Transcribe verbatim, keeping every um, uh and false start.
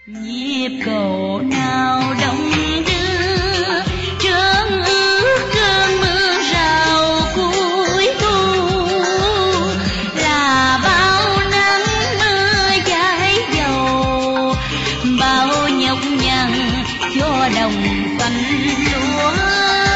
nhịp cầu nào đông đưa trơn ước cơn mưa rào cuối thu, là bao nắng mưa cháy dầu, bao nhọc nhằn cho đồng xanh lúa.